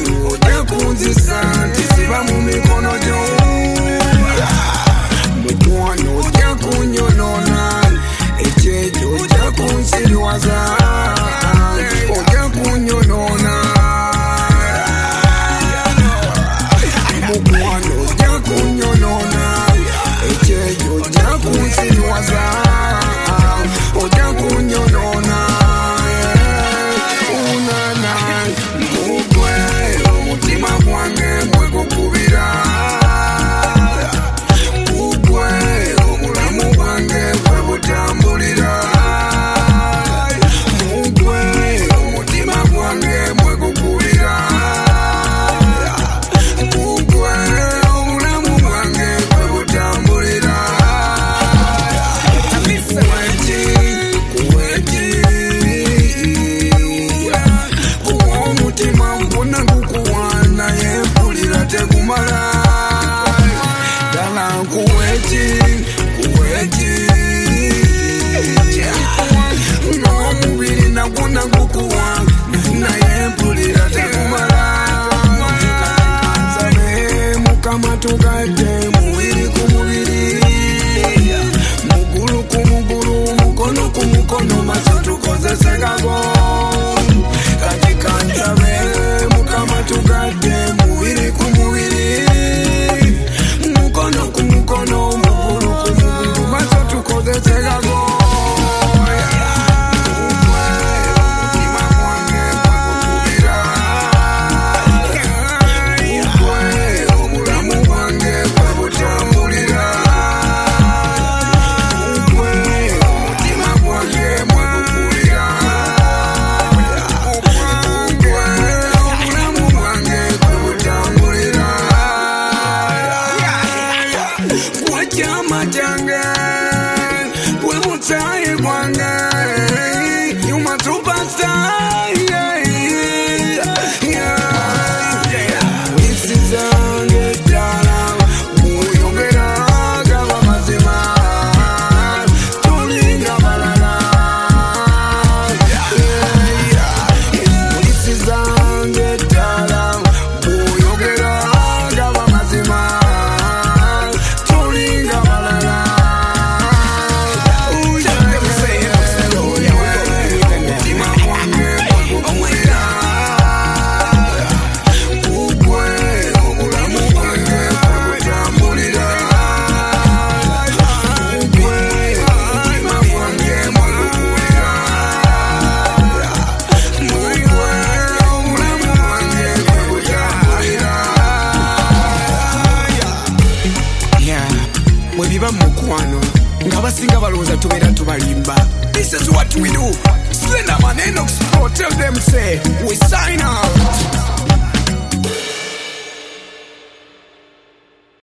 otekunzisa tisiba mu mikono gyo mukwano otekunyonoona ekyejo otekunzirwaza otekunyonoona mukwano otekunyonoona ekyejo otekunzirwaza otekunyonoona tugadde mubiri ku mubiri mugulu ku mugulu mukono ku mukono maze tukozese gago kati kantabe mukama tugadde mubiri ku mubiri mukono ku mukono mugulu ku mugulu maze tukozese gago Ngabasinga balooza tubeera tubalimba. This is what we do. Slenderman Enox Pro, tell them say we sign out.